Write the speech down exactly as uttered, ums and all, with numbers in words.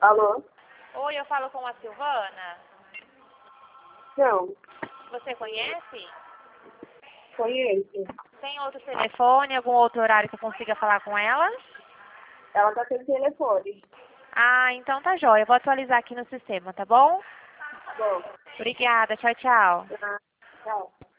Alô? Oi, eu falo com a Silvana. Não, Você conhece? conheço. Tem outro telefone, algum outro horário que eu consiga falar com ela? Ela tá sem telefone. Ah, então tá jóia. Eu vou atualizar aqui no sistema, tá bom? Bom, Obrigada. Tchau, tchau. tá. Tchau.